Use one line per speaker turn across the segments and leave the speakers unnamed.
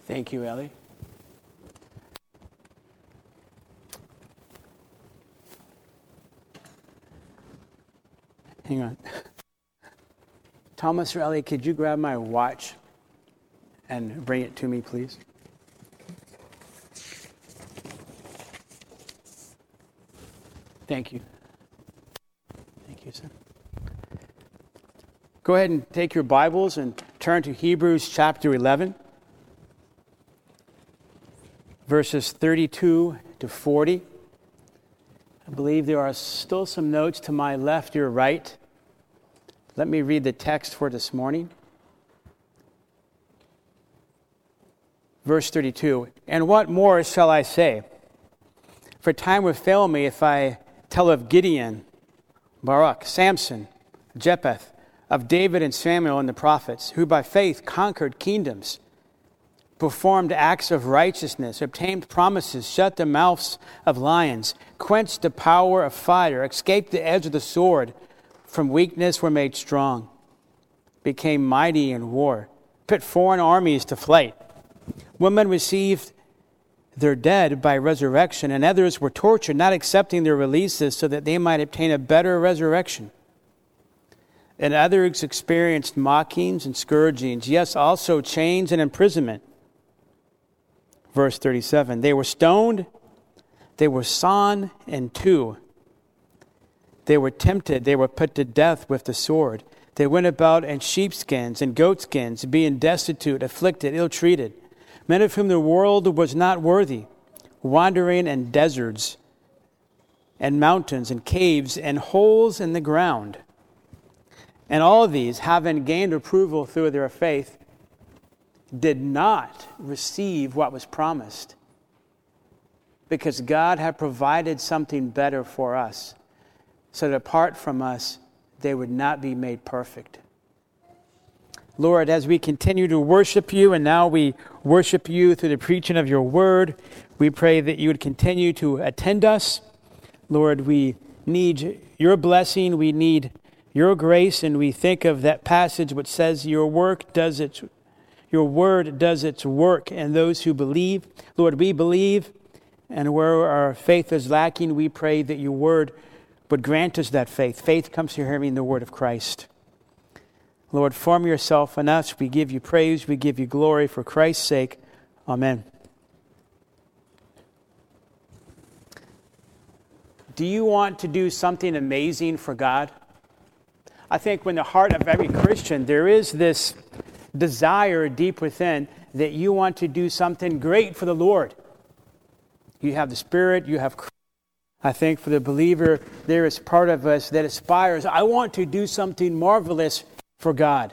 Thank you, Ellie. Hang on. Thomas or Ellie, could you grab my watch and bring it to me, please? Thank you. Thank you, sir. Go ahead and take your Bibles and turn to Hebrews chapter 11, verses 32 to 40. I believe there are still some notes to my left, your right. Let me read the text for this morning. Verse 32, "And what more shall I say? For time would fail me if I tell of Gideon, Barak, Samson, Jephthah, of David and Samuel and the prophets, who by faith conquered kingdoms, performed acts of righteousness, obtained promises, shut the mouths of lions, quenched the power of fire, escaped the edge of the sword, from weakness were made strong, became mighty in war, put foreign armies to flight. Women received their dead by resurrection, and others were tortured, not accepting their releases so that they might obtain a better resurrection. And others experienced mockings and scourgings, yes, also chains and imprisonment." Verse 37, "They were stoned, they were sawn in two. They were tempted, they were put to death with the sword. They went about in sheepskins and goatskins, being destitute, afflicted, ill-treated, men of whom the world was not worthy, wandering in deserts and mountains and caves and holes in the ground. And all these, having gained approval through their faith, did not receive what was promised, because God had provided something better for us, so that apart from us, they would not be made perfect." Lord, as we continue to worship you, and now we worship you through the preaching of your word, we pray that you would continue to attend us. Lord, we need your blessing, we need your grace, and we think of that passage which says your word does its work in those who believe. Lord, we believe, and where our faith is lacking, we pray that your word would grant us that faith. Faith comes through hearing the word of Christ. Lord, form yourself in us. We give you praise, we give you glory for Christ's sake. Amen. Do you want to do something amazing for God? I think in the heart of every Christian, there is this desire deep within that you want to do something great for the Lord. You have the Spirit, you have Christ. I think for the believer, there is part of us that aspires, I want to do something marvelous for God.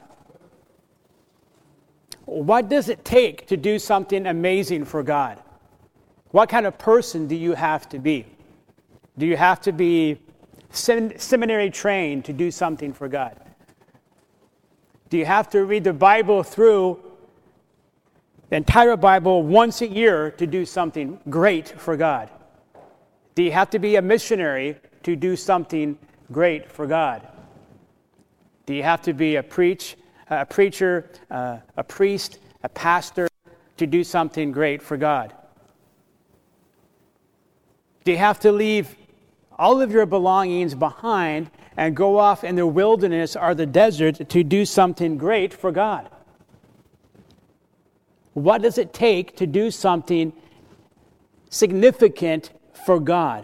What does it take to do something amazing for God? What kind of person do you have to be? Do you have to be seminary trained to do something for God? Do you have to read the Bible through, the entire Bible, once a year to do something great for God? Do you have to be a missionary to do something great for God? Do you have to be a preacher, a priest, a pastor to do something great for God? Do you have to leave all of your belongings behind and go off in the wilderness or the desert to do something great for God? What does it take to do something significant for God?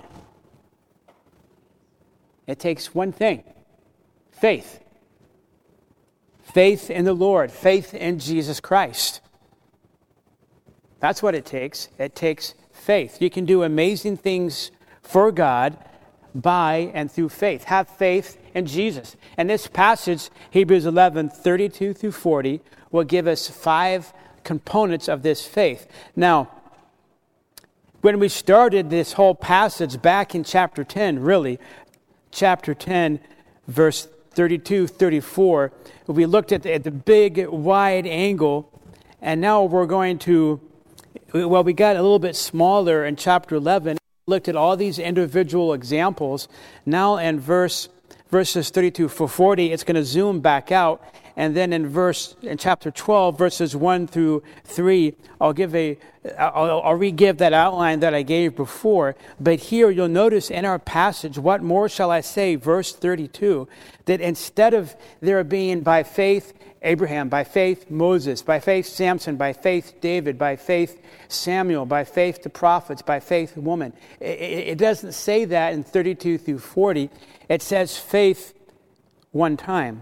It takes one thing: faith. Faith in the Lord, faith in Jesus Christ. That's what it takes. It takes faith. You can do amazing things for God by and through faith. Have faith in Jesus. And this passage, Hebrews 11, 32 through 40, will give us 5 components of this faith. Now, when we started this whole passage back in chapter 10, chapter 10, verse 32, 34, we looked at the big, wide angle, and now we're going to, we got a little bit smaller in chapter 11, looked at all these individual examples. Now in verses 32 to 40, it's going to zoom back out, And then in chapter 12, verses 1 through 3, I'll re-give that outline that I gave before. But here you'll notice in our passage, what more shall I say, verse 32, that instead of there being by faith Abraham, by faith Moses, by faith Samson, by faith David, by faith Samuel, by faith the prophets, by faith woman. It doesn't say that in 32 through 40. It says faith one time,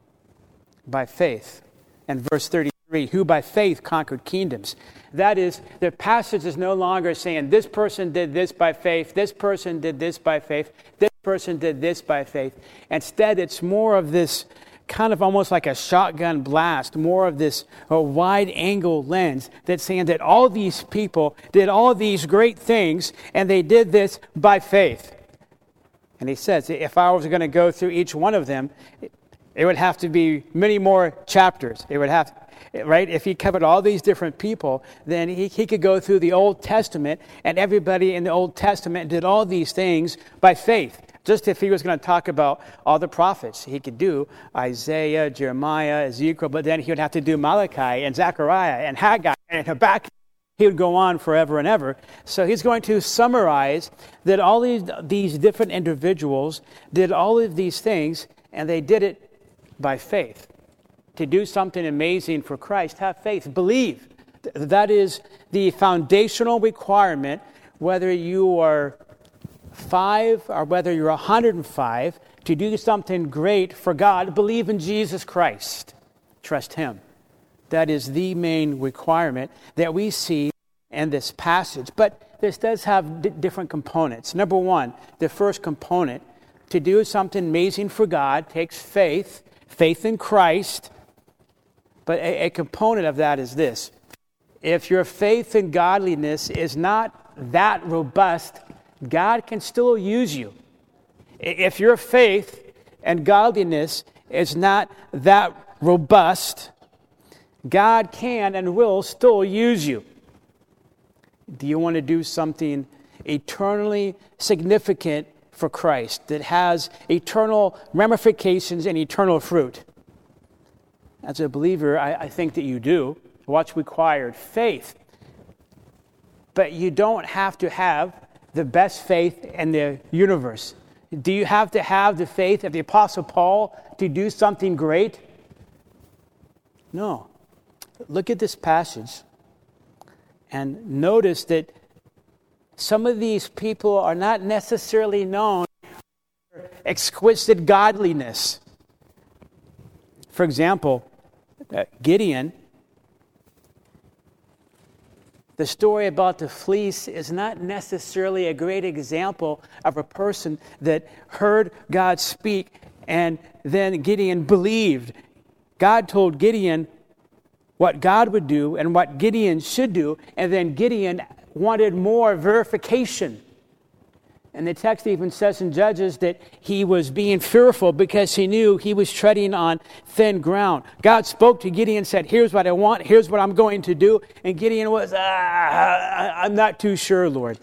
by faith. And verse 33, who by faith conquered kingdoms. That is, the passage is no longer saying this person did this by faith, this person did this by faith, this person did this by faith. Instead, it's more of this kind of almost like a shotgun blast, more of this wide-angle lens that's saying that all these people did all these great things, and they did this by faith. And he says, if I was going to go through each one of them, it would have to be many more chapters. It would have, right? If he covered all these different people, then he could go through the Old Testament, and everybody in the Old Testament did all these things by faith. Just if he was going to talk about all the prophets, he could do Isaiah, Jeremiah, Ezekiel, but then he would have to do Malachi and Zechariah and Haggai and Habakkuk. He would go on forever and ever. So he's going to summarize that all these different individuals did all of these things, and they did it by faith. To do something amazing for Christ, have faith, believe. That is the foundational requirement, whether you are 5 or whether you're 105, to do something great for God, believe in Jesus Christ. Trust Him. That is the main requirement that we see in this passage. But this does have different components. Number one, the first component, to do something amazing for God takes faith in Christ. But a component of that is this. If your faith in godliness is not that robust, God can still use you. If your faith and godliness is not that robust, God can and will still use you. Do you want to do something eternally significant for Christ that has eternal ramifications and eternal fruit? As a believer, I think that you do. What's required? Faith. But you don't have to have the best faith in the universe. Do you have to have the faith of the Apostle Paul to do something great? No. Look at this passage and notice that some of these people are not necessarily known for exquisite godliness. For example, Gideon, the story about the fleece is not necessarily a great example of a person that heard God speak and then Gideon believed. God told Gideon what God would do and what Gideon should do, and then Gideon wanted more verification. And the text even says in Judges that he was being fearful because he knew he was treading on thin ground. God spoke to Gideon and said, here's what I want, here's what I'm going to do. And Gideon was, I'm not too sure, Lord.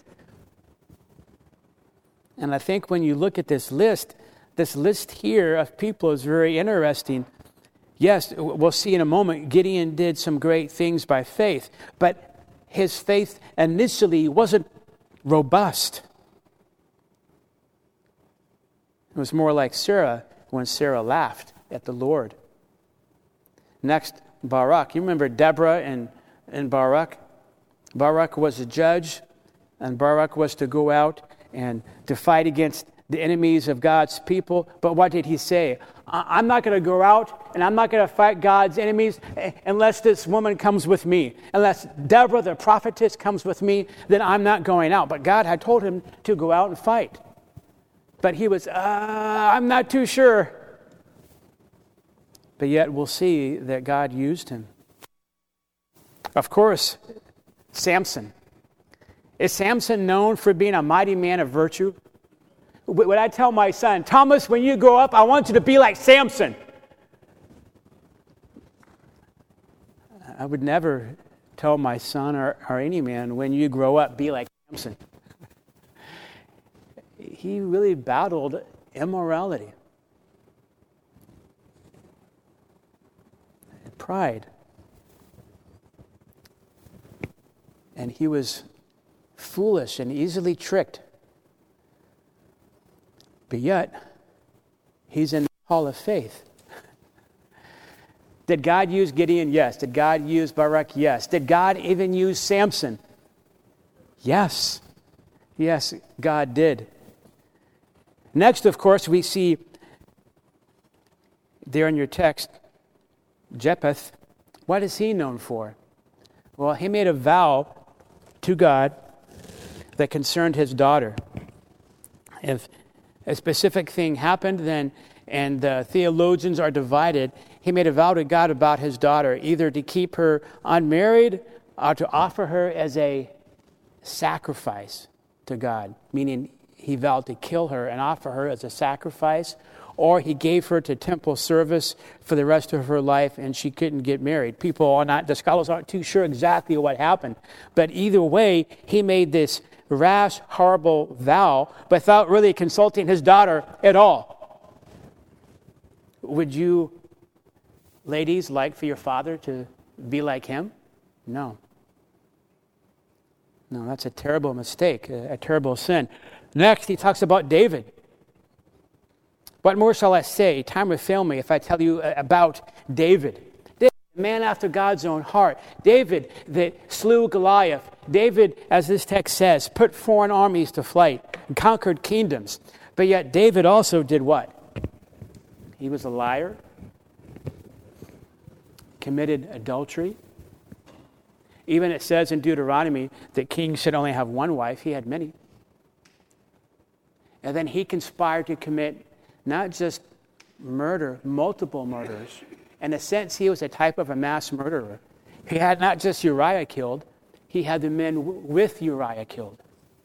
And I think when you look at this list here of people is very interesting. Yes, we'll see in a moment, Gideon did some great things by faith, but his faith initially wasn't robust. It was more like Sarah when Sarah laughed at the Lord. Next, Barak. You remember Deborah and Barak? Barak was a judge, and Barak was to go out and to fight against the enemies of God's people. But what did he say? I'm not going to go out and I'm not going to fight God's enemies unless this woman comes with me. Unless Deborah, the prophetess, comes with me, then I'm not going out. But God had told him to go out and fight. But he was, I'm not too sure. But yet we'll see that God used him. Of course, Samson. Is Samson known for being a mighty man of virtue? Would I tell my son, Thomas, when you grow up, I want you to be like Samson? I would never tell my son or any man, when you grow up, be like Samson. He really battled immorality. pride. And he was foolish and easily tricked. But yet, he's in the hall of faith. Did God use Gideon? Yes. Did God use Barak? Yes. Did God even use Samson? Yes. Yes, God did. Next, of course, we see there in your text, Jephthah. What is he known for? Well, he made a vow to God that concerned his daughter. If a specific thing happened, then, and the theologians are divided, he made a vow to God about his daughter, either to keep her unmarried or to offer her as a sacrifice to God, meaning he vowed to kill her and offer her as a sacrifice, or he gave her to temple service for the rest of her life and she couldn't get married. The scholars aren't too sure exactly what happened, but either way, he made this rash, horrible vow without really consulting his daughter at all. Would you, ladies, like for your father to be like him? No. No, that's a terrible mistake, a terrible sin. Next, he talks about David. What more shall I say? Time will fail me if I tell you about David. David, a man after God's own heart. David that slew Goliath. David, as this text says, put foreign armies to flight and conquered kingdoms. But yet David also did what? He was a liar, committed adultery. Even it says in Deuteronomy that kings should only have one wife. He had many. And then he conspired to commit not just murder, multiple murders. In a sense, he was a type of a mass murderer. He had not just Uriah killed, he had the men with Uriah killed.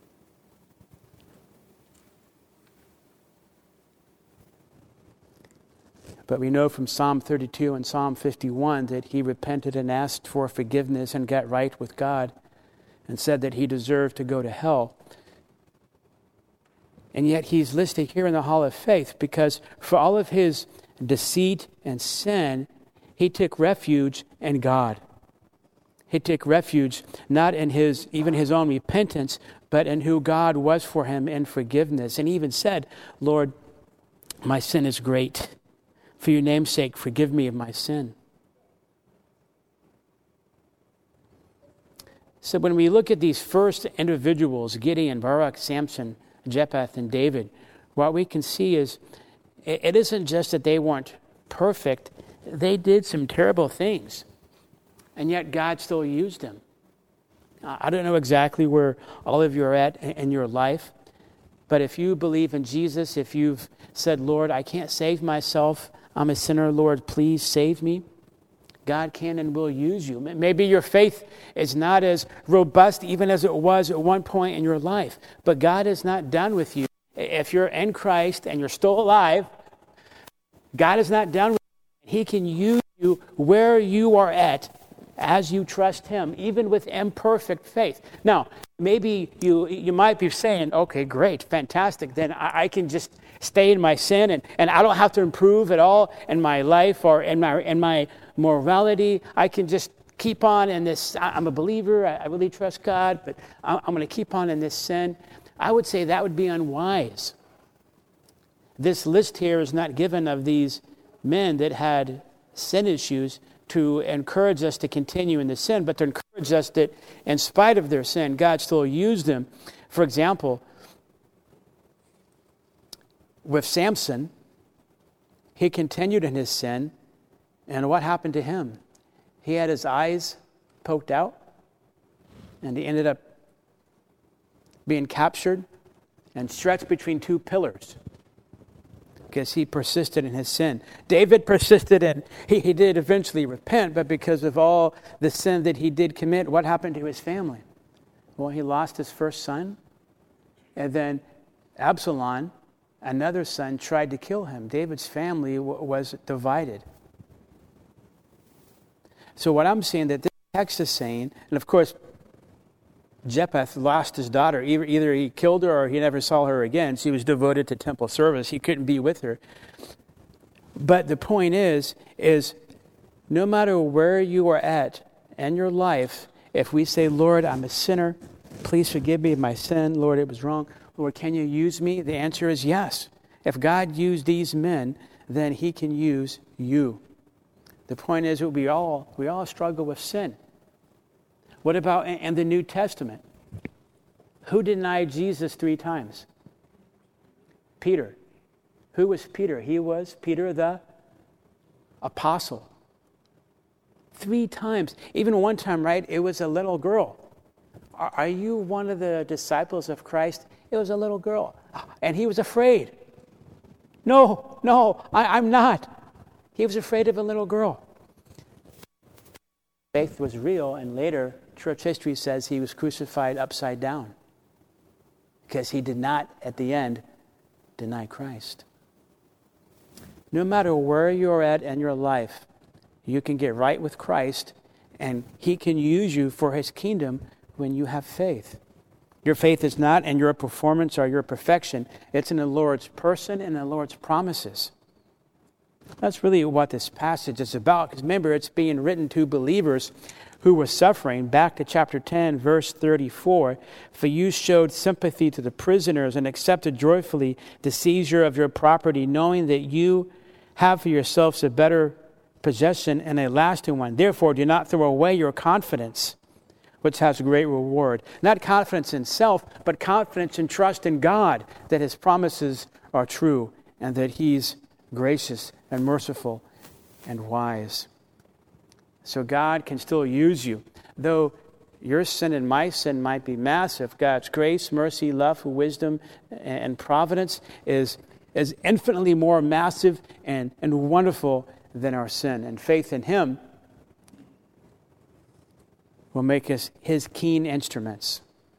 But we know from Psalm 32 and Psalm 51 that he repented and asked for forgiveness and got right with God and said that he deserved to go to hell. And yet he's listed here in the Hall of Faith because for all of his deceit and sin, he took refuge in God. He took refuge not in even his own repentance, but in who God was for him in forgiveness. And he even said, Lord, my sin is great. For your name's sake, forgive me of my sin. So when we look at these first individuals, Gideon, Barak, Samson, Jephthah, and David, what we can see is it isn't just that they weren't perfect. They did some terrible things. And yet God still used them. I don't know exactly where all of you are at in your life, but if you believe in Jesus, if you've said, Lord, I can't save myself, I'm a sinner, Lord, please save me, God can and will use you. Maybe your faith is not as robust even as it was at one point in your life, but God is not done with you. If you're in Christ and you're still alive, God is not done with you. He can use you where you are at as you trust Him, even with imperfect faith. Now, maybe you might be saying, okay, great, fantastic, then I can just stay in my sin and I don't have to improve at all in my life or in my morality. I can just keep on in this. I'm a believer. I really trust God, but I'm going to keep on in this sin. I would say that would be unwise. This list here is not given of these men that had sin issues to encourage us to continue in the sin, but to encourage us that in spite of their sin, God still used them. For example, with Samson, he continued in his sin, and what happened to him? He had his eyes poked out, and he ended up being captured and stretched between two pillars because he persisted in his sin. David persisted and he did eventually repent, but because of all the sin that he did commit, what happened to his family? Well, he lost his first son, and then Absalom, another son, tried to kill him. David's family was divided. So what I'm saying that this text is saying, and of course, Jephthah lost his daughter. Either he killed her or he never saw her again. She was devoted to temple service. He couldn't be with her. But the point is No matter where you are at in your life, if we say, Lord, I'm a sinner, please forgive me of my sin. Lord, it was wrong. Lord, can you use me? The answer is yes. If God used these men, then he can use you. The point is that we all struggle with sin. What about in the New Testament? Who denied Jesus 3 times? Peter. Who was Peter? He was Peter the apostle. 3 times. Even one time, right, it was a little girl. Are you one of the disciples of Christ? It was a little girl. And he was afraid. No, I'm not. He was afraid of a little girl. Faith was real, and later, church history says he was crucified upside down because he did not, at the end, deny Christ. No matter where you're at in your life, you can get right with Christ, and he can use you for his kingdom when you have faith. Your faith is not in your performance or your perfection. It's in the Lord's person and the Lord's promises. That's really what this passage is about. Because remember, it's being written to believers who were suffering. Back to chapter 10, verse 34. For you showed sympathy to the prisoners and accepted joyfully the seizure of your property, knowing that you have for yourselves a better possession and a lasting one. Therefore, do not throw away your confidence, which has a great reward. Not confidence in self, but confidence and trust in God that his promises are true and that he's gracious and merciful and wise. So God can still use you. Though your sin and my sin might be massive, God's grace, mercy, love, wisdom, and providence is infinitely more massive and wonderful than our sin. And faith in him will make us his keen instruments.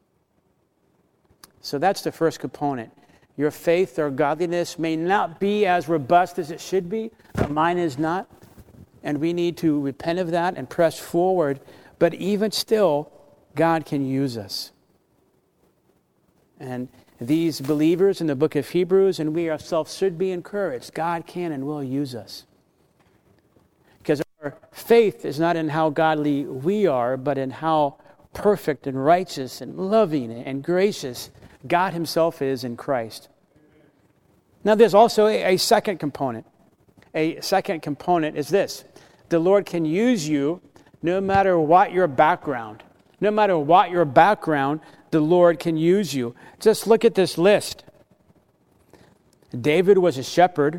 So that's the first component. Your faith or godliness may not be as robust as it should be, but mine is not. And we need to repent of that and press forward. But even still, God can use us. And these believers in the book of Hebrews and we ourselves should be encouraged. God can and will use us. Because our faith is not in how godly we are, but in how perfect and righteous and loving and gracious God himself is in Christ. Now there's also a second component. A second component is this. The Lord can use you no matter what your background. No matter what your background, the Lord can use you. Just look at this list. David was a shepherd.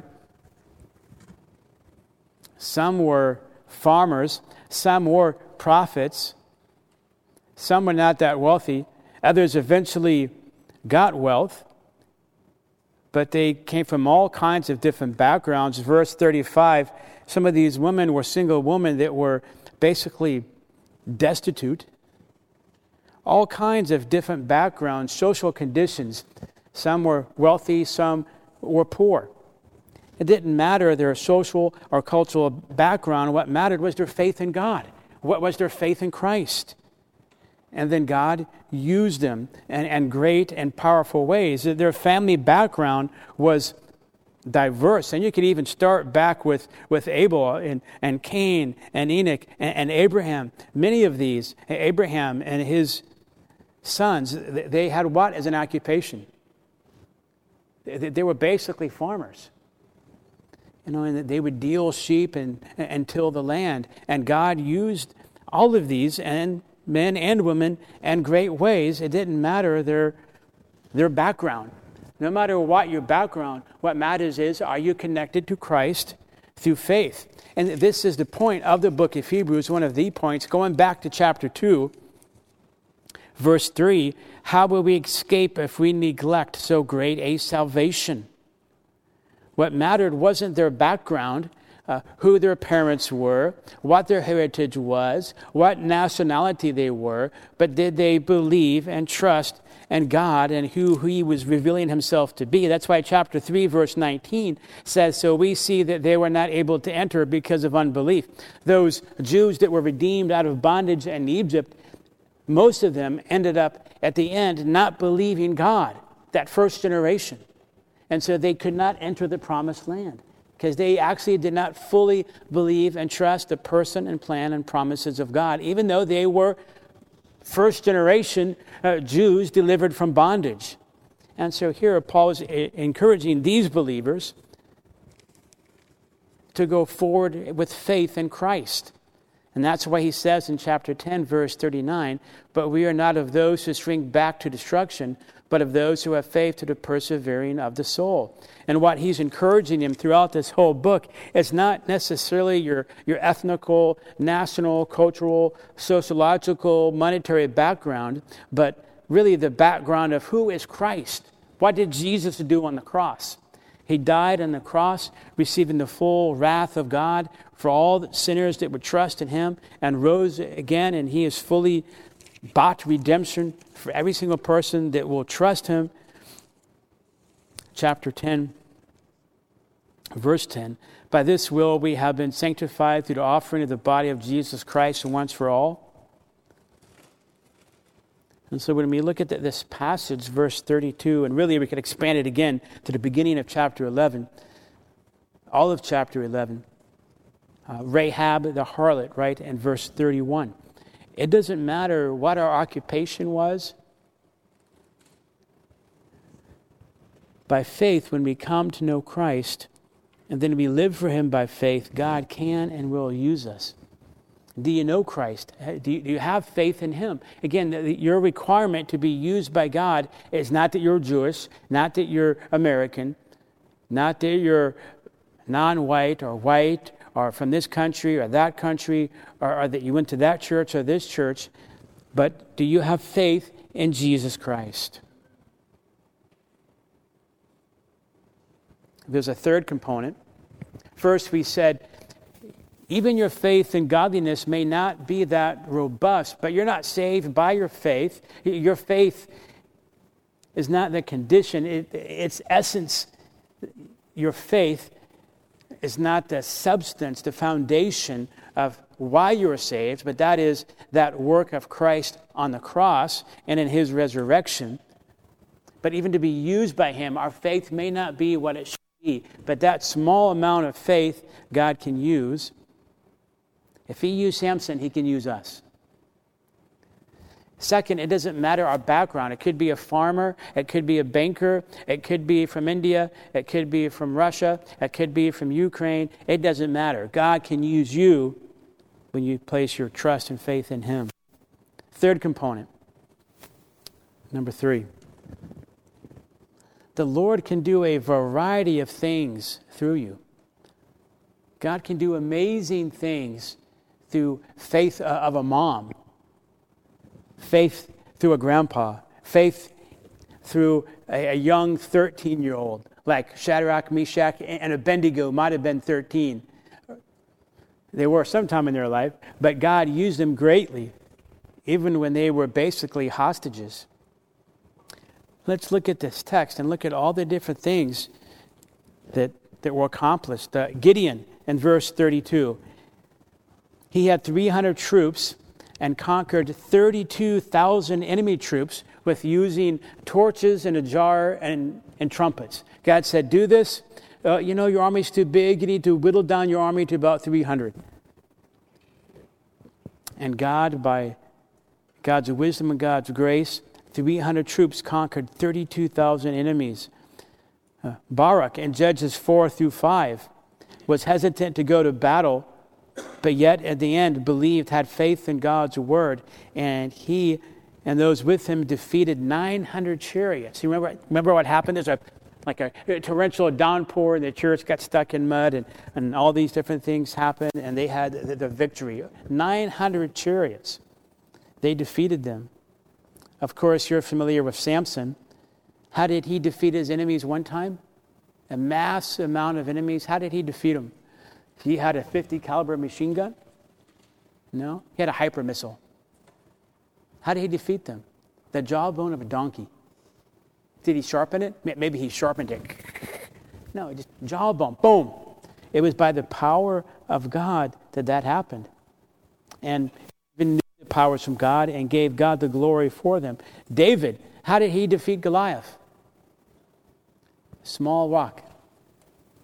Some were farmers. Some were prophets. Some were not that wealthy. Others eventually got wealth, but they came from all kinds of different backgrounds. Verse 35, some of these women were single women that were basically destitute. All kinds of different backgrounds, social conditions. Some were wealthy, some were poor. It didn't matter their social or cultural background. What mattered was their faith in God. What was their faith in Christ? And then God used them in great and powerful ways. Their family background was diverse. And you could even start back with Abel and Cain and Enoch and Abraham. Many of these, Abraham and his sons, they had what as an occupation? They were basically farmers. And they would deal sheep and till the land. And God used all of these and men and women in great ways. It didn't matter their background. No matter what your background, what matters is, are you connected to Christ through faith? And this is the point of the book of Hebrews, one of the points. Going back to chapter 2, verse 3, how will we escape if we neglect so great a salvation? What mattered wasn't their background, who their parents were, what their heritage was, what nationality they were, but did they believe and trust in God and who he was revealing himself to be. That's why chapter 3, verse 19 says, so we see that they were not able to enter because of unbelief. Those Jews that were redeemed out of bondage in Egypt, most of them ended up at the end not believing God, that first generation. And so they could not enter the promised land. because they actually did not fully believe and trust the person and plan and promises of God, even though they were first generation Jews delivered from bondage. And so here Paul is encouraging these believers to go forward with faith in Christ. And that's why he says in chapter 10, verse 39, "But we are not of those who shrink back to destruction, but of those who have faith to the persevering of the soul." And what he's encouraging them throughout this whole book is not necessarily your ethnical, national, cultural, sociological, monetary background, but really the background of who is Christ. What did Jesus do on the cross? He died on the cross, receiving the full wrath of God for all the sinners that would trust in him, and rose again, and he has fully bought redemption for every single person that will trust him. Chapter 10, verse 10, "By this will we have been sanctified through the offering of the body of Jesus Christ once for all." And so when we look at this passage, verse 32, and really we could expand it again to the beginning of chapter 11, all of chapter 11, Rahab the harlot, right, in verse 31. It doesn't matter what our occupation was. By faith, when we come to know Christ, and then we live for him by faith, God can and will use us. Do you know Christ? Do you have faith in him? Again, your requirement to be used by God is not that you're Jewish, not that you're American, not that you're non-white or white or from this country or that country or that you went to that church or this church, but do you have faith in Jesus Christ? There's a third component. First, we said, even your faith and godliness may not be that robust, but you're not saved by your faith. Your faith is not the condition. Its essence, your faith is not the substance, the foundation of why you are saved, but that is that work of Christ on the cross and in his resurrection. But even to be used by him, our faith may not be what it should be, but that small amount of faith God can use. If he used Samson, he can use us. Second, it doesn't matter our background. It could be a farmer. It could be a banker. It could be from India. It could be from Russia. It could be from Ukraine. It doesn't matter. God can use you when you place your trust and faith in him. Third component. Number 3. The Lord can do a variety of things through you. God can do amazing things through faith of a mom, faith through a grandpa, faith through a young 13-year-old, like Shadrach, Meshach, and Abednego might have been 13. They were sometime in their life, but God used them greatly, even when they were basically hostages. Let's look at this text and look at all the different things that were accomplished. Gideon, in verse 32, he had 300 troops and conquered 32,000 enemy troops with using torches and a jar and trumpets. God said, do this. Your army's too big. You need to whittle down your army to about 300. And God, by God's wisdom and God's grace, 300 troops conquered 32,000 enemies. Barak in Judges 4-5 was hesitant to go to battle, but yet at the end believed, had faith in God's word, and he and those with him defeated 900 chariots. You remember what happened? There's a torrential downpour, and the church got stuck in mud, and all these different things happened, and they had the victory. 900 chariots. They defeated them. Of course, you're familiar with Samson. How did he defeat his enemies one time? A mass amount of enemies. How did he defeat them? He had a 50 caliber machine gun? No, he had a hyper missile. How did he defeat them? The jawbone of a donkey. Did he sharpen it? Maybe he sharpened it. No, just jawbone, boom. It was by the power of God that happened. And even knew the powers from God and gave God the glory for them. David, how did he defeat Goliath? Small rock.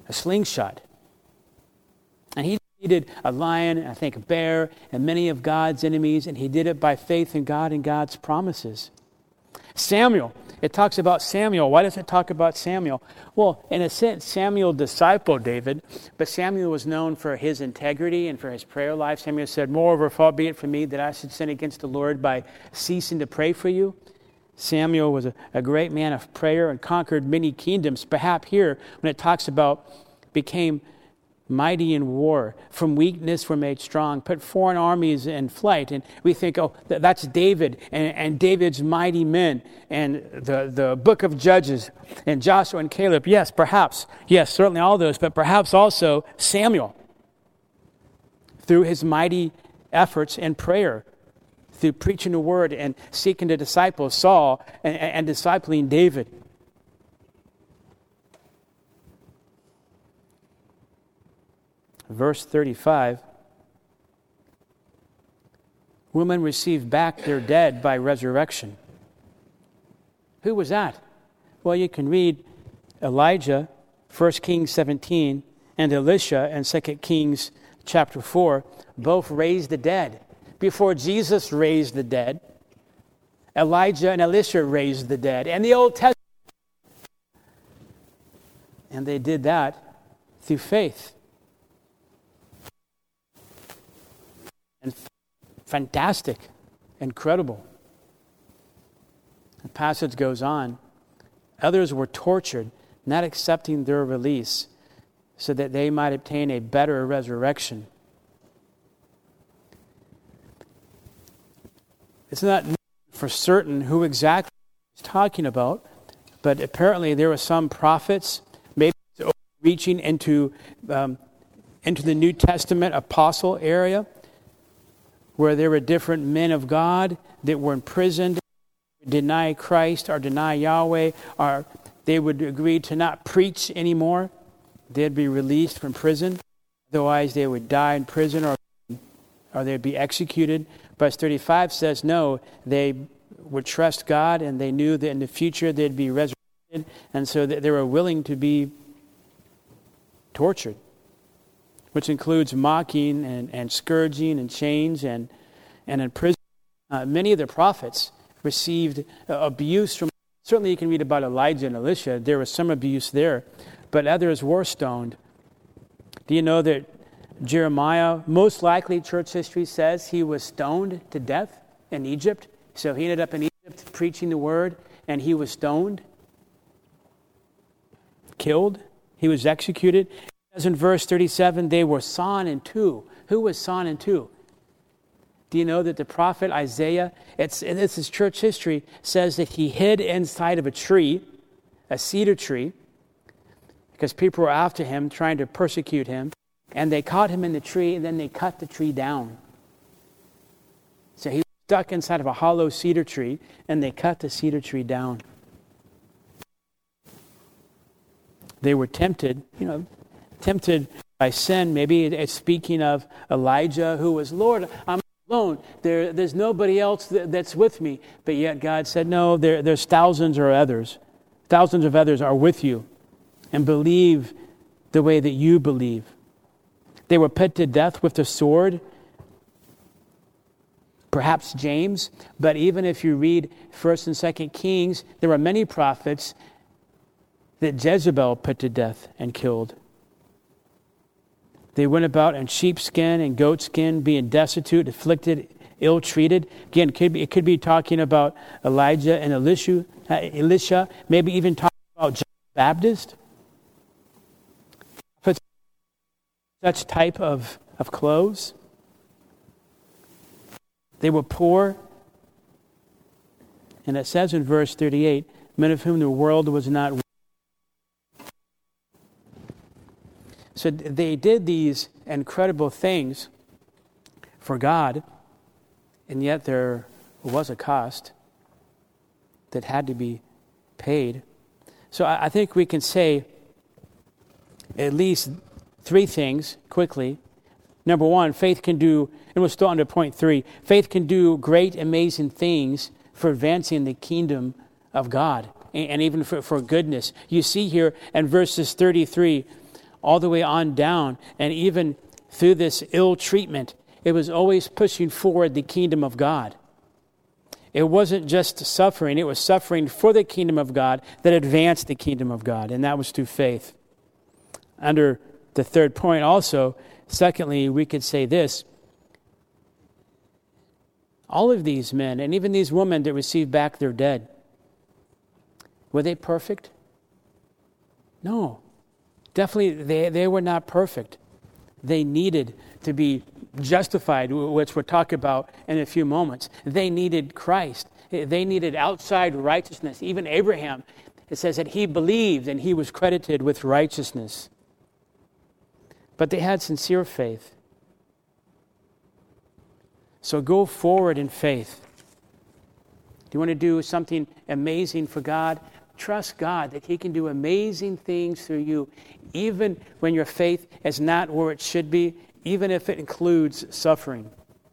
a slingshot. And he defeated a lion, I think a bear, and many of God's enemies, and he did it by faith in God and God's promises. Samuel, it talks about Samuel. Why does it talk about Samuel? Well, in a sense, Samuel discipled David, but Samuel was known for his integrity and for his prayer life. Samuel said, "Moreover, far be it from me that I should sin against the Lord by ceasing to pray for you." Samuel was a great man of prayer and conquered many kingdoms. Perhaps here, when it talks about became mighty in war, from weakness were made strong, put foreign armies in flight. And we think, oh, that's David and David's mighty men and the book of Judges and Joshua and Caleb. Yes, perhaps. Yes, certainly all those, but perhaps also Samuel through his mighty efforts in prayer, through preaching the word and seeking to disciple Saul and discipling David. Verse 35, women receive back their dead by resurrection. Who was that? Well, you can read Elijah, 1 Kings 17, and Elisha in 2 Kings chapter 4, both raised the dead. Before Jesus raised the dead, Elijah and Elisha raised the dead. And the Old Testament. And they did that through faith. And fantastic, incredible. The passage goes on. Others were tortured, not accepting their release, so that they might obtain a better resurrection. It's not for certain who exactly he's talking about, but apparently there were some prophets, maybe reaching into the New Testament apostle area, where there were different men of God that were imprisoned, deny Christ or deny Yahweh, or they would agree to not preach anymore. They'd be released from prison. Otherwise, they would die in prison or they'd be executed. Verse 35 says, no, they would trust God and they knew that in the future they'd be resurrected, and so they were willing to be tortured, which includes mocking and scourging and chains and in prison. Many of the prophets received abuse from, certainly you can read about Elijah and Elisha, there was some abuse there, but others were stoned. Do you know that Jeremiah, most likely church history says he was stoned to death in Egypt? So he ended up in Egypt preaching the word, and he was stoned, killed, he was executed. As in verse 37, they were sawn in two. Who was sawn in two? Do you know that the prophet Isaiah, this is church history, says that he hid inside of a tree, a cedar tree, because people were after him, trying to persecute him, and they caught him in the tree, and then they cut the tree down. So he was stuck inside of a hollow cedar tree, and they cut the cedar tree down. They were tempted, tempted by sin. Maybe it's speaking of Elijah, who was, Lord, I'm alone. There's nobody else that's with me. But yet God said, no, there's thousands of others. Thousands of others are with you and believe the way that you believe. They were put to death with the sword. Perhaps James. But even if you read 1 and 2 Kings, there were many prophets that Jezebel put to death and killed. They went about in sheepskin and goatskin, being destitute, afflicted, ill-treated. Again, it could be talking about Elijah and Elisha, maybe even talking about John the Baptist. Such type of clothes. They were poor. And it says in verse 38, men of whom the world was not. So they did these incredible things for God, and yet there was a cost that had to be paid. So I think we can say at least three things quickly. Number one, faith can do, and we're still under point 3, faith can do great, amazing things for advancing the kingdom of God and even for goodness. You see here in verses 33, all the way on down, and even through this ill treatment, it was always pushing forward the kingdom of God. It wasn't just suffering, it was suffering for the kingdom of God that advanced the kingdom of God, and that was through faith. Under the third point also, secondly, we could say this: all of these men, and even these women that received back their dead, were they perfect? No. Definitely, they were not perfect. They needed to be justified, which we'll talk about in a few moments. They needed Christ. They needed outside righteousness. Even Abraham, it says that he believed and he was credited with righteousness. But they had sincere faith. So go forward in faith. Do you want to do something amazing for God? Trust God that He can do amazing things through you, even when your faith is not where it should be, even if it includes suffering.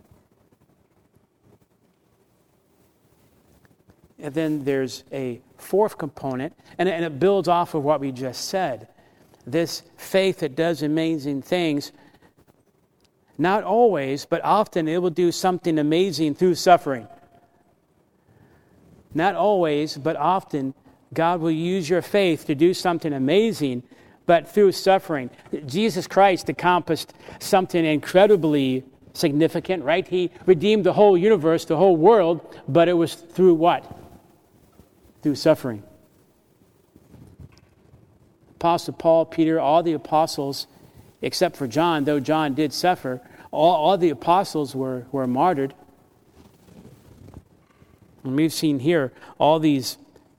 And then there's a fourth component, and it builds off of what we just said. This faith that does amazing things, not always, but often it will do something amazing through suffering. Not always, but often, God will use your faith to do something amazing, but through suffering. Jesus Christ accomplished something incredibly significant, right? He redeemed the whole universe, the whole world, but it was through what? Through suffering. Apostle Paul, Peter, all the apostles, except for John, though John did suffer, all the apostles were martyred. And we've seen here all these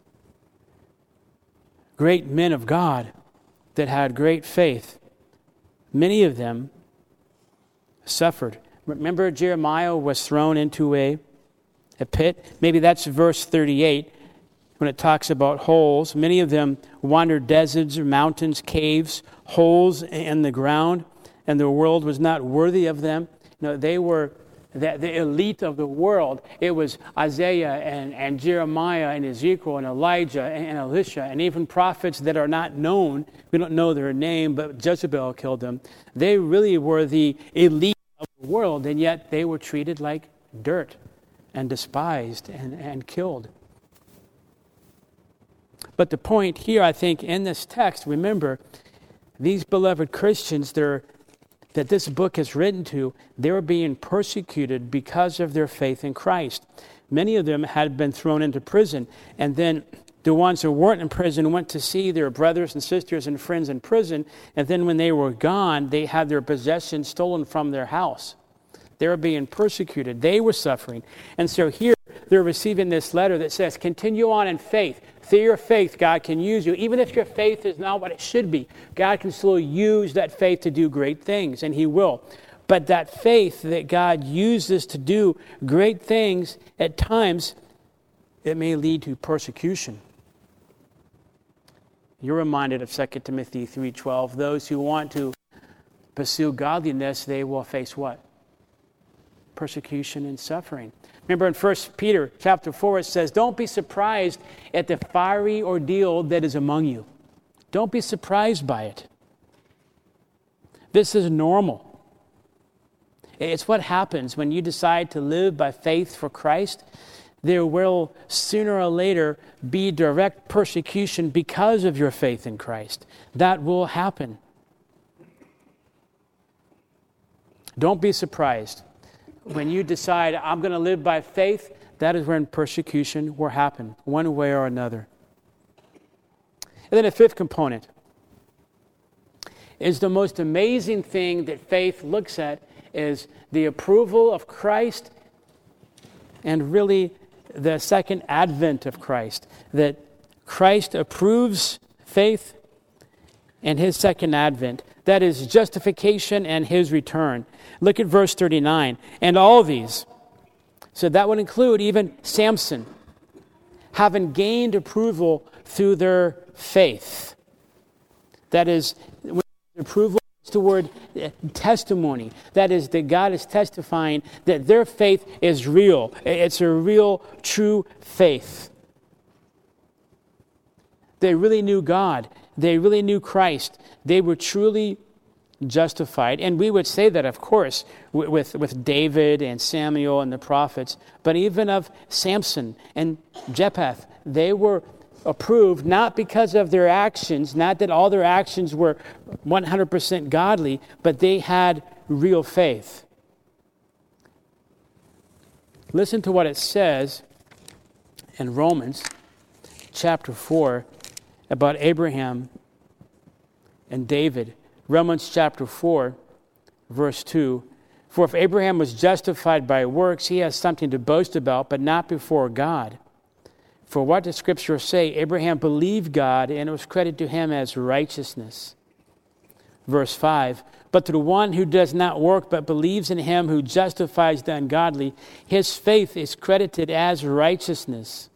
great men of God that had great faith. Many of them suffered. Remember, Jeremiah was thrown into a pit? Maybe that's verse 38 when it talks about holes. Many of them wandered deserts, mountains, caves, holes in the ground, and the world was not worthy of them. They were the elite of the world. It was Isaiah and Jeremiah and Ezekiel and Elijah and Elisha and even prophets that are not known. We don't know their name, but Jezebel killed them. They really were the elite of the world, and yet they were treated like dirt and despised and killed. But the point here, I think, in this text, remember, these beloved Christians, that this book is written to, they were being persecuted because of their faith in Christ. Many of them had been thrown into prison, and then the ones who weren't in prison went to see their brothers and sisters and friends in prison, and then when they were gone, they had their possessions stolen from their house. They were being persecuted. They were suffering. And so here they're receiving this letter that says, continue on in faith. Through your faith, God can use you. Even if your faith is not what it should be, God can still use that faith to do great things, and He will. But that faith that God uses to do great things, at times, it may lead to persecution. You're reminded of 2 Timothy 3:12. Those who want to pursue godliness, they will face what? Persecution and suffering. Remember in 1 Peter chapter 4, it says, don't be surprised at the fiery ordeal that is among you. Don't be surprised by it. This is normal. It's what happens when you decide to live by faith for Christ. There will sooner or later be direct persecution because of your faith in Christ. That will happen. Don't be surprised. When you decide, I'm going to live by faith, that is when persecution will happen, one way or another. And then a fifth component is the most amazing thing that faith looks at is the approval of Christ and really the second advent of Christ. That Christ approves faith and His second advent. That is justification and His return. Look at verse 39. And all these, so that would include even Samson, having gained approval through their faith. That is, approval is the word testimony. That is, that God is testifying that their faith is real. It's a real, true faith. They really knew God. they really knew Christ, they were truly justified. And we would say that, of course, with David and Samuel and the prophets, but even of Samson and Jephthah, they were approved not because of their actions, not that all their actions were 100% godly, but they had real faith. Listen to what it says in Romans chapter 4 about Abraham and David. Romans chapter 4, verse 2. For if Abraham was justified by works, he has something to boast about, but not before God. For what does Scripture say? Abraham believed God, and it was credited to him as righteousness. Verse 5. But to the one who does not work, but believes in him who justifies the ungodly, his faith is credited as righteousness.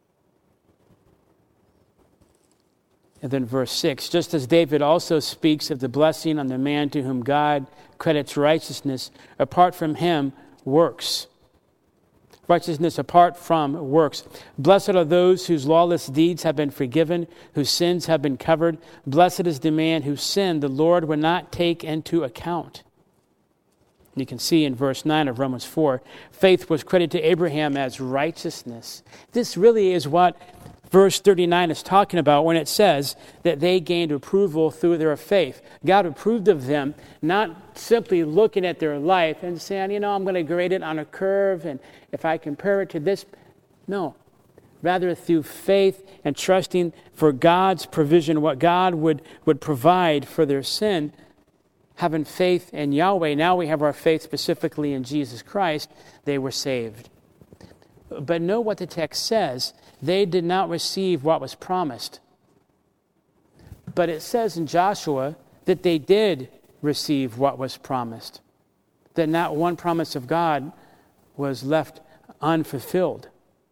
And then verse 6, just as David also speaks of the blessing on the man to whom God credits righteousness, apart from him, works. Righteousness apart from works. Blessed are those whose lawless deeds have been forgiven, whose sins have been covered. Blessed is the man whose sin the Lord will not take into account. You can see in verse 9 of Romans 4, faith was credited to Abraham as righteousness. This really is what verse 39 is talking about when it says that they gained approval through their faith. God approved of them, not simply looking at their life and saying, I'm going to grade it on a curve, and if I compare it to this. No. Rather, through faith and trusting for God's provision, what God would provide for their sin, having faith in Yahweh. Now we have our faith specifically in Jesus Christ. They were saved. But know what the text says. They did not receive what was promised. But it says in Joshua that they did receive what was promised. That not one promise of God was left unfulfilled.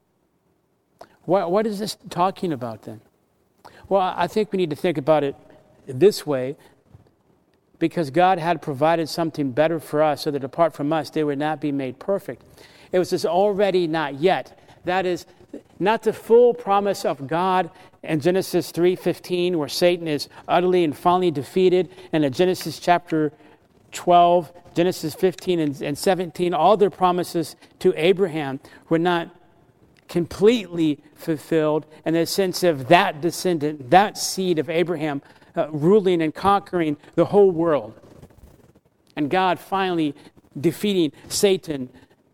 What is this talking about then? Well, I think we need to think about it this way, because God had provided something better for us so that apart from us, they would not be made perfect. It was this already, not yet. That is, not the full promise of God in Genesis 3:15, where Satan is utterly and finally defeated, and in Genesis chapter 12, Genesis 15 and 17, all their promises to Abraham were not completely fulfilled in the sense of that descendant, that seed of Abraham ruling and conquering the whole world. And God finally defeating Satan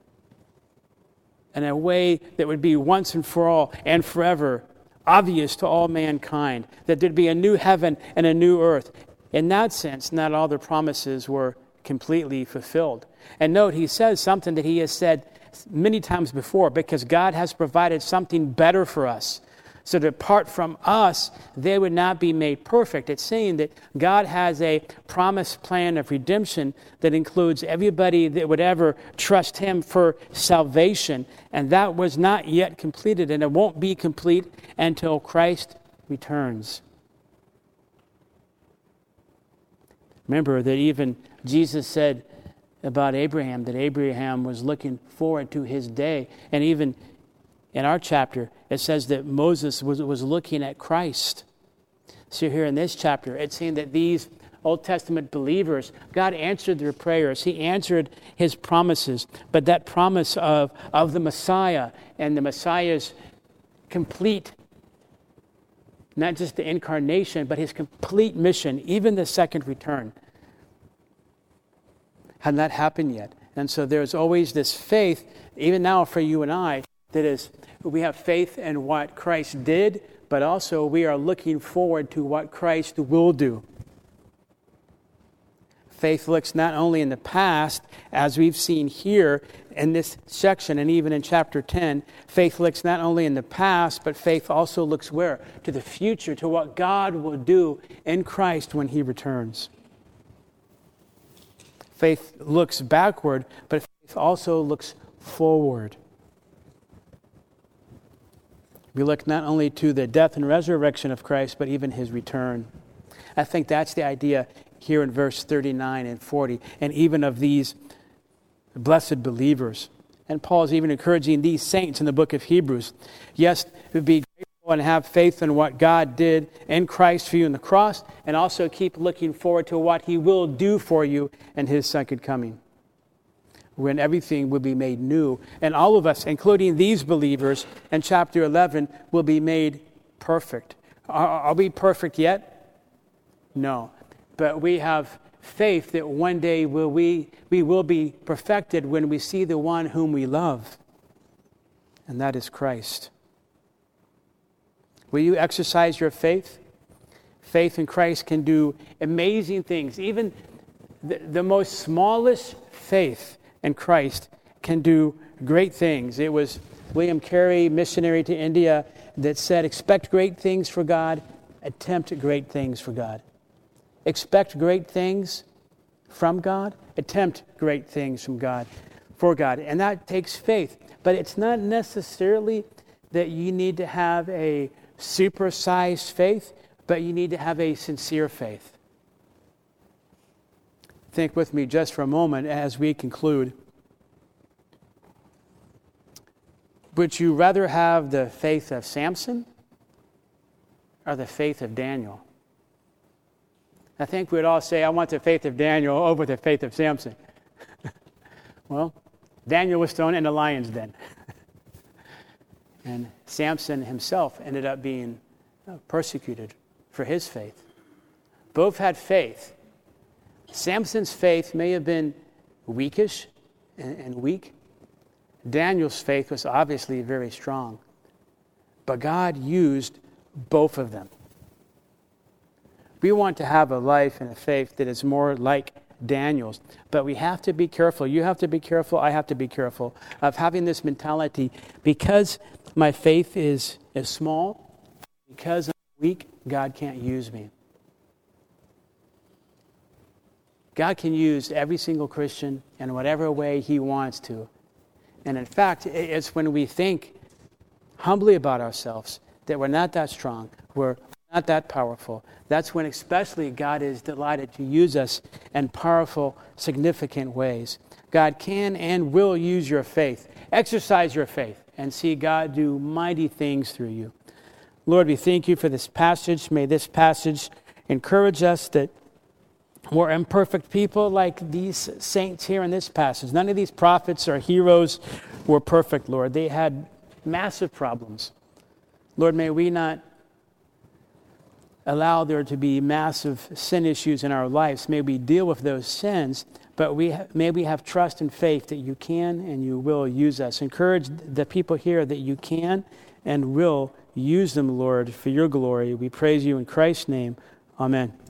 in a way that would be once and for all and forever obvious to all mankind, that there'd be a new heaven and a new earth. In that sense, not all the promises were completely fulfilled. And note, he says something that he has said many times before, because God has provided something better for us, so that apart from us, they would not be made perfect. It's saying that God has a promised plan of redemption that includes everybody that would ever trust him for salvation. And that was not yet completed, and it won't be complete until Christ returns. Remember that even Jesus said about Abraham that Abraham was looking forward to his day. And even in our chapter, it says that Moses was looking at Christ. So here in this chapter, it's saying that these Old Testament believers, God answered their prayers. He answered his promises. But that promise of the Messiah and the Messiah's complete, not just the incarnation, but his complete mission, even the second return, had not happened yet. And so there's always this faith, even now for you and I, that is, we have faith in what Christ did, but also we are looking forward to what Christ will do. Faith looks not only in the past, as we've seen here in this section and even in chapter 10, faith looks not only in the past, but faith also looks where? To the future, to what God will do in Christ when he returns. Faith looks backward, but faith also looks forward. We look not only to the death and resurrection of Christ, but even his return. I think that's the idea here in verse 39 and 40, and even of these blessed believers. And Paul is even encouraging these saints in the book of Hebrews. Yes, it would be grateful and have faith in what God did in Christ for you in the cross, and also keep looking forward to what He will do for you in His second coming, when everything will be made new. And all of us, including these believers in chapter 11, will be made perfect. Are we perfect yet? No. But we have faith that one day we will be perfected when we see the one whom we love, and that is Christ. Will you exercise your faith? Faith in Christ can do amazing things. Even the most smallest faith in Christ can do great things. It was William Carey, missionary to India, that said, expect great things for God, attempt great things for God. Expect great things from God, attempt great things from God, for God. And that takes faith. But it's not necessarily that you need to have a supersized faith, but you need to have a sincere faith. Think with me just for a moment as we conclude. Would you rather have the faith of Samson or the faith of Daniel? I think we'd all say, I want the faith of Daniel over the faith of Samson. Well, Daniel was thrown in the lion's den. And Samson himself ended up being persecuted for his faith. Both had faith. Samson's faith may have been weakish and weak. Daniel's faith was obviously very strong. But God used both of them. We want to have a life and a faith that is more like Daniel's. But we have to be careful. You have to be careful. I have to be careful of having this mentality. Because my faith is small, because I'm weak, God can't use me. God can use every single Christian in whatever way He wants to. And in fact, it's when we think humbly about ourselves that we're not that strong, we're not that powerful. That's when especially God is delighted to use us in powerful, significant ways. God can and will use your faith. Exercise your faith and see God do mighty things through you. Lord, we thank you for this passage. May this passage encourage us that we're imperfect people like these saints here in this passage. None of these prophets or heroes were perfect, Lord. They had massive problems. Lord, may we not allow there to be massive sin issues in our lives. May we deal with those sins, but may we have trust and faith that you can and you will use us. Encourage the people here that you can and will use them, Lord, for your glory. We praise you in Christ's name. Amen.